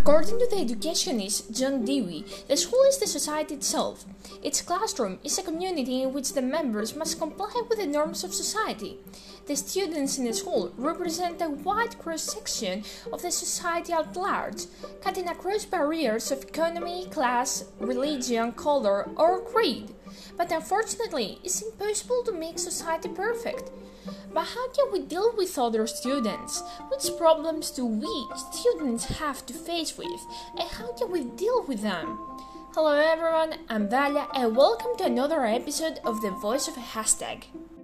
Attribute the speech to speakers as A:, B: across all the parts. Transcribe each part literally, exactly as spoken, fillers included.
A: According to the educationist John Dewey, the school is the society itself. Its classroom is a community in which the members must comply with the norms of society. The students in the school represent a wide cross-section of the society at large, cutting across barriers of economy, class, religion, color, or creed. But unfortunately, it's impossible to make society perfect. But how can we deal with other students? Which problems do we students have to face with? And how can we deal with them? Hello everyone, I'm Dalia and welcome to another episode of The Voice of a Hashtag.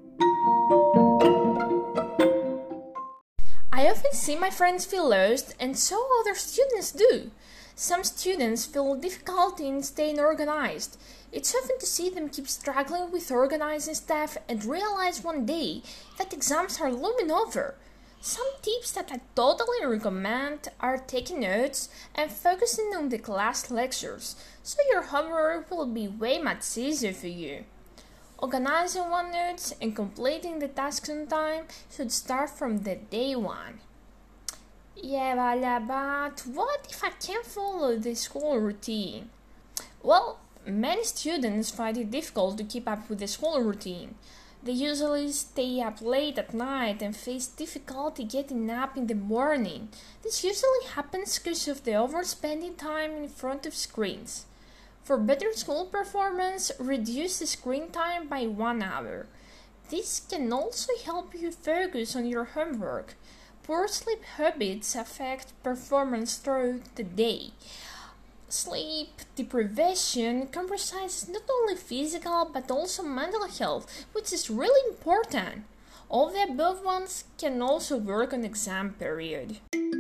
A: I often see my friends feel lost, and so other students do. Some students feel difficulty in staying organized. It's often to see them keep struggling with organizing stuff and realize one day that exams are looming over. Some tips that I totally recommend are taking notes and focusing on the class lectures, so your homework will be way much easier for you. Organizing OneNote and completing the tasks on time should start from the day one. Yeah, Valia, but what if I can't follow the school routine? Well, many students find it difficult to keep up with the school routine. They usually stay up late at night and face difficulty getting up in the morning. This usually happens because of the overspending time in front of screens. For better school performance, reduce the screen time by one hour. This can also help you focus on your homework. Poor sleep habits affect performance throughout the day. Sleep deprivation compromises not only physical but also mental health, which is really important. All the above ones can also work on exam period.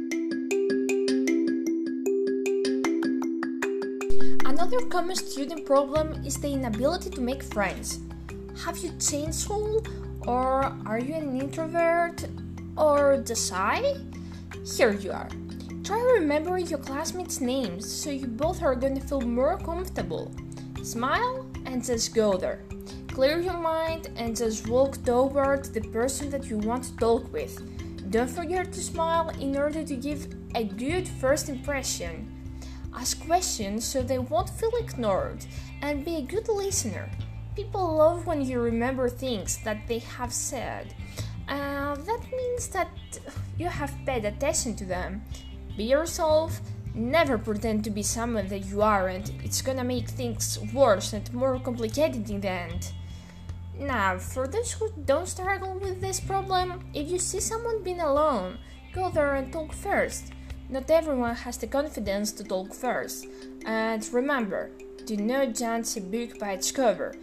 A: Another common student problem is the inability to make friends. Have you changed school? Or are you an introvert? Or just shy? Here you are. Try remembering your classmates' names so you both are going to feel more comfortable. Smile and just go there. Clear your mind and just walk toward the person that you want to talk with. Don't forget to smile in order to give a good first impression. Ask questions so they won't feel ignored, and be a good listener. People love when you remember things that they have said. Uh, that means that you have paid attention to them. Be yourself. Never pretend to be someone that you aren't. It's gonna make things worse and more complicated in the end. Now, for those who don't struggle with this problem, if you see someone being alone, go there and talk first. Not everyone has the confidence to talk first. And remember, do not judge a book by its cover.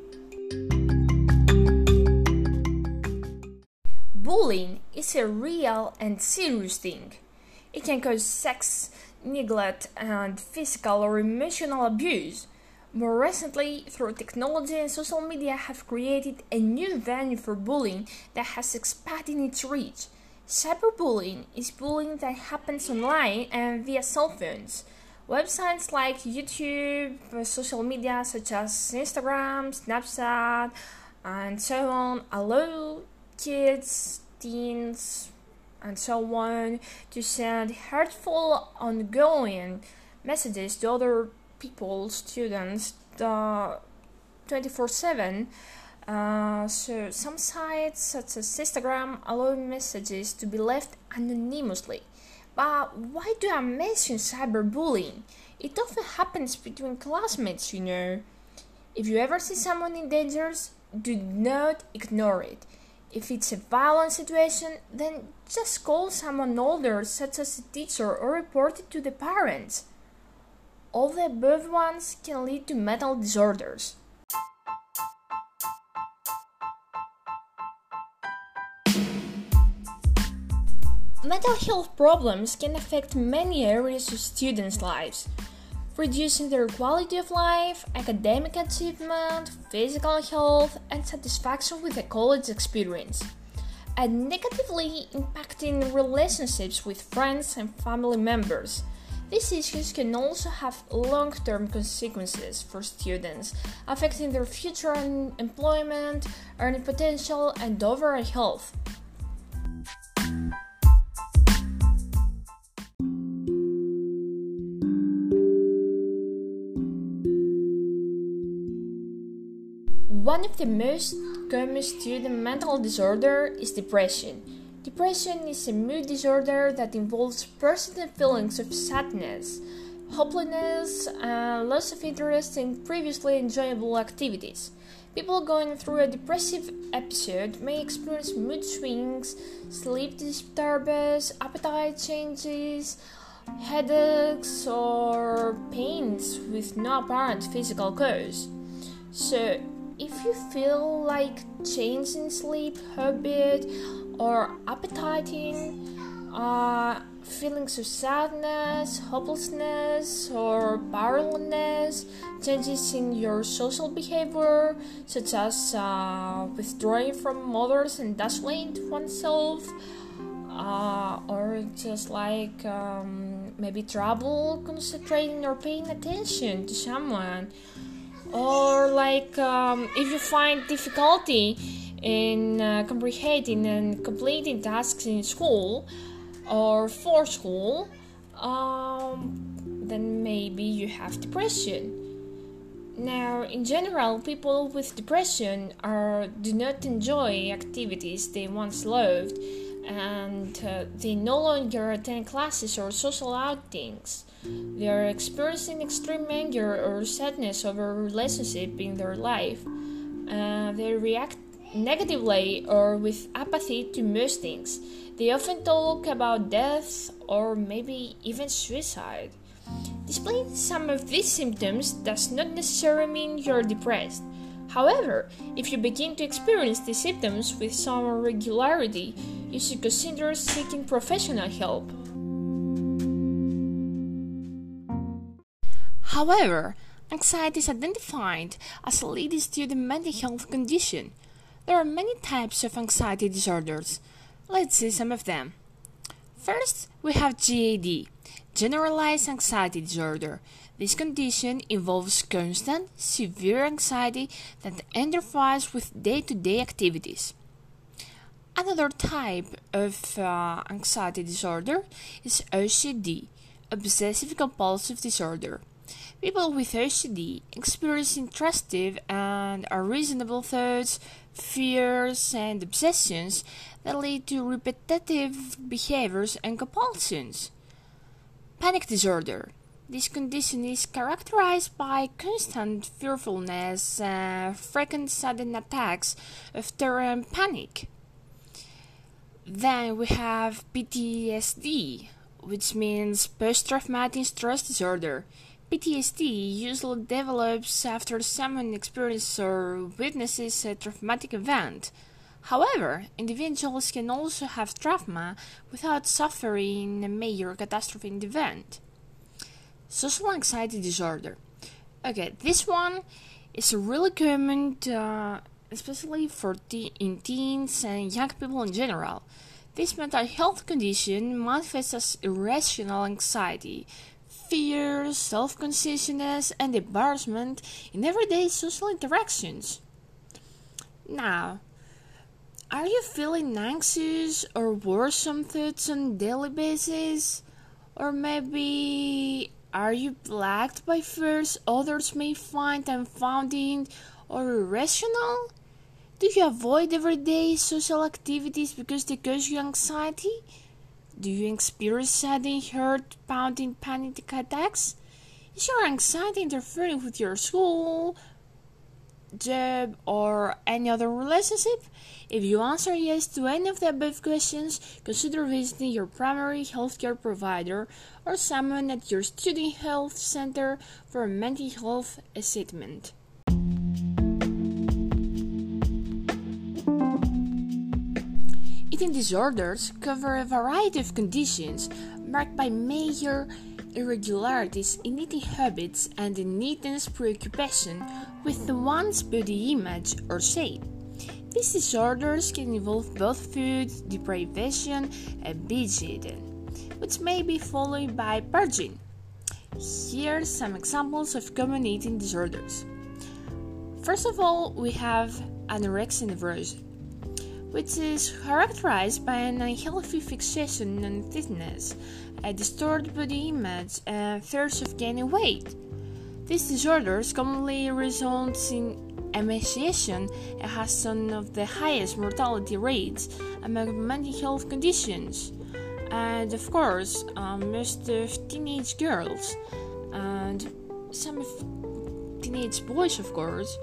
A: Bullying is a real and serious thing. It can cause sex, neglect, and physical or emotional abuse. More recently, through technology and social media have created a new venue for bullying that has expanded its reach. Cyberbullying is bullying that happens online and via cell phones. Websites like YouTube, social media such as Instagram, Snapchat, and so on allow kids, teens, and so on to send hurtful, ongoing messages to other people, students, uh, twenty-four seven. Uh, so some sites such as Instagram allow messages to be left anonymously. But why do I mention cyberbullying? It often happens between classmates, you know. If you ever see someone in danger, do not ignore it. If it's a violent situation, then just call someone older, such as a teacher, or report it to the parents. All the above ones can lead to mental disorders. Mental health problems can affect many areas of students' lives, reducing their quality of life, academic achievement, physical health, and satisfaction with the college experience, and negatively impacting relationships with friends and family members. These issues can also have long-term consequences for students, affecting their future employment, earning potential, and overall health. One of the most common student mental disorder is depression. Depression is a mood disorder that involves persistent feelings of sadness, hopelessness, and loss of interest in previously enjoyable activities. People going through a depressive episode may experience mood swings, sleep disturbance, appetite changes, headaches, or pains with no apparent physical cause. So, if you feel like change in sleep habit or appetite, uh, feelings of sadness, hopelessness, or powerlessness, changes in your social behavior, such as uh, withdrawing from others and isolating oneself, uh, or just like um, maybe trouble concentrating or paying attention to someone, or like um, if you find difficulty in uh, comprehending and completing tasks in school or for school, um, then maybe you have depression. Now, in general, people with depression are do not enjoy activities they once loved, and uh, they no longer attend classes or social outings. They are experiencing extreme anger or sadness over a relationship in their life. Uh, they react negatively or with apathy to most things. They often talk about death or maybe even suicide. Displaying some of these symptoms does not necessarily mean you're depressed. However, if you begin to experience these symptoms with some regularity, you should consider seeking professional help. However, anxiety is identified as a leading student mental health condition. There are many types of anxiety disorders. Let's see some of them. First, we have G A D, Generalized Anxiety Disorder. This condition involves constant, severe anxiety that interferes with day-to-day activities. Another type of uh, anxiety disorder is O C D, Obsessive-Compulsive Disorder. People with O C D experience intrusive and unreasonable thoughts, fears, and obsessions that lead to repetitive behaviors and compulsions. Panic disorder. This condition is characterized by constant fearfulness and frequent sudden attacks of terror and panic. Then we have P T S D, which means post-traumatic stress disorder. P T S D usually develops after someone experiences or witnesses a traumatic event. However, individuals can also have trauma without suffering a major catastrophe in the event. Social anxiety disorder. Okay, this one is really common, uh, especially for te- in teens and young people in general. This mental health condition manifests as irrational anxiety, fear, self-consciousness, and embarrassment in everyday social interactions. Now, are you feeling anxious or worrisome thoughts on a daily basis? Or maybe are you plagued by fears others may find unfounded or irrational? Do you avoid everyday social activities because they cause you anxiety? Do you experience sudden heart-pounding panic attacks? Is your anxiety interfering with your school, job, or any other relationship? If you answer yes to any of the above questions, consider visiting your primary healthcare provider or someone at your student health center for a mental health assessment. Eating disorders cover a variety of conditions marked by major irregularities in eating habits and an intense preoccupation with the one's body image or shape. These disorders can involve both food deprivation and binge eating, which may be followed by purging. Here are some examples of common eating disorders. First of all, we have anorexia nervosa, which is characterized by an unhealthy fixation on fitness, a distorted body image, and thirst of gaining weight. These disorders commonly result in
B: emaciation has some of the highest mortality rates among mental health conditions. And of course, um, most of teenage girls and some of teenage boys, of course,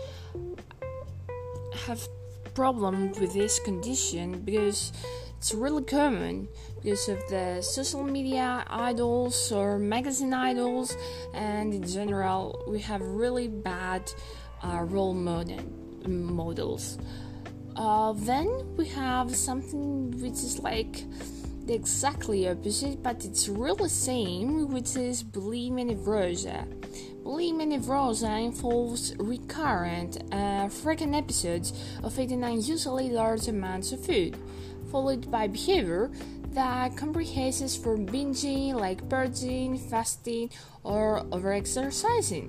B: have problems with this condition because it's really common because of the social media idols or magazine idols, and in general we have really bad uh, role model models. Uh, then we have something which is like the exactly opposite, but it's really same, which is bulimia nervosa. Bulimia nervosa involves recurrent, uh, frequent episodes of eating unusually large amounts of food, followed by behavior that comprises from binging, like purging, fasting, or overexercising.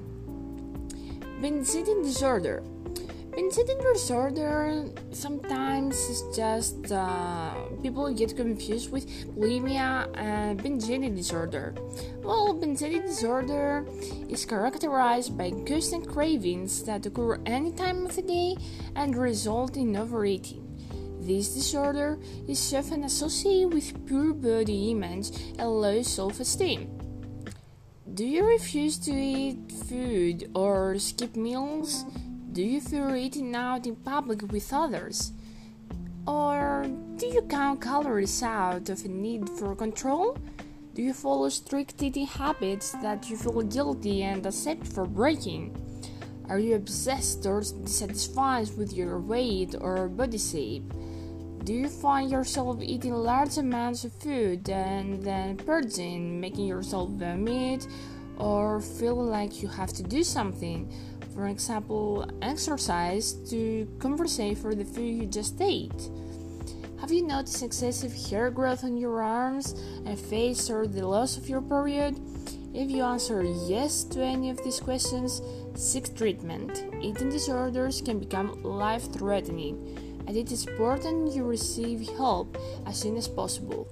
B: Binge eating disorder. Binge eating disorder sometimes is just uh, people get confused with bulimia and binge eating disorder. Well, binge eating disorder is characterized by constant cravings that occur any time of the day and result in overeating. This disorder is often associated with poor body image and low self-esteem. Do you refuse to eat food or skip meals? Do you fear eating out in public with others? Or do you count calories out of a need for control? Do you follow strict eating habits that you feel guilty and accept for breaking? Are you obsessed or dissatisfied with your weight or body shape? Do you find yourself eating large amounts of food and then purging, making yourself vomit, or feel like you have to do something? For example, exercise to compensate for the food you just ate. Have you noticed excessive hair growth on your arms and face or the loss of your period? If you answer yes to any of these questions, seek treatment. Eating disorders can become life-threatening, and it is important you receive help as soon as possible.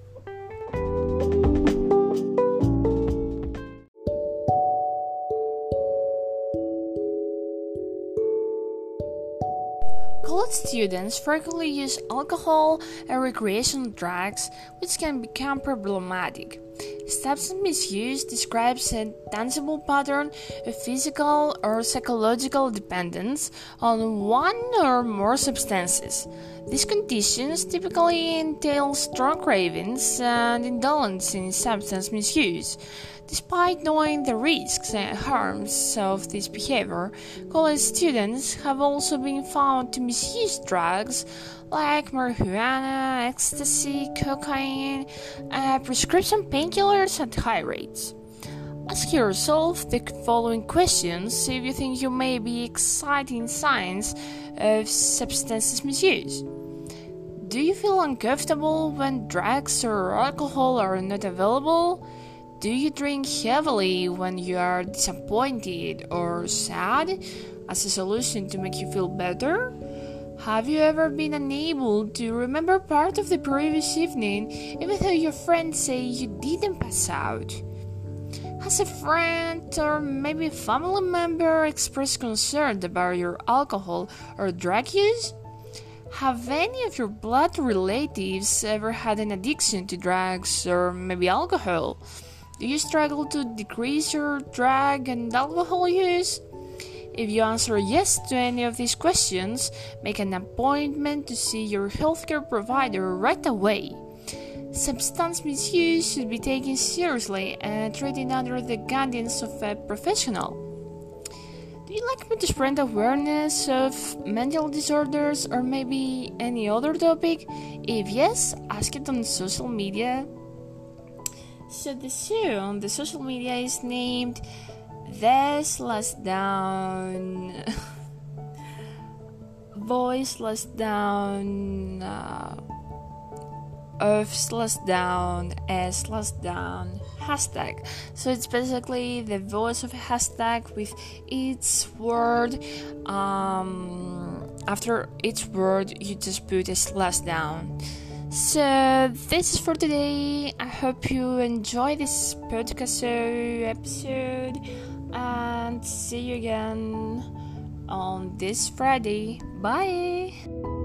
B: College students frequently use alcohol and recreational drugs, which can become problematic. Substance misuse describes a tangible pattern of physical or psychological dependence on one or more substances. These conditions typically entail strong cravings and indulgence in substance misuse. Despite knowing the risks and harms of this behavior, college students have also been found to misuse drugs like marijuana, ecstasy, cocaine, and prescription painkillers at high rates. Ask yourself the following questions if you think you may be exciting signs of substance misuse. Do you feel uncomfortable when drugs or alcohol are not available? Do you drink heavily when you are disappointed or sad as a solution to make you feel better? Have you ever been unable to remember part of the previous evening even though your friends say you didn't pass out? Has a friend or maybe a family member expressed concern about your alcohol or drug use? Have any of your blood relatives ever had an addiction to drugs or maybe alcohol? Do you struggle to decrease your drug and alcohol use? If you answer yes to any of these questions, make an appointment to see your healthcare provider right away. Substance misuse should be taken seriously and treated under the guidance of a professional. Do you like me to spread awareness of mental disorders or maybe any other topic? If yes, ask it on social media. So the show on the social media is named The Slash Down Voice Slash Down uh, Earth Slash Down S Slash Down hashtag. So it's basically the voice of a hashtag with each word. Um, after each word, you just put a slash down. So this is for today. I hope you enjoy this podcast episode and see you again on this Friday. Bye!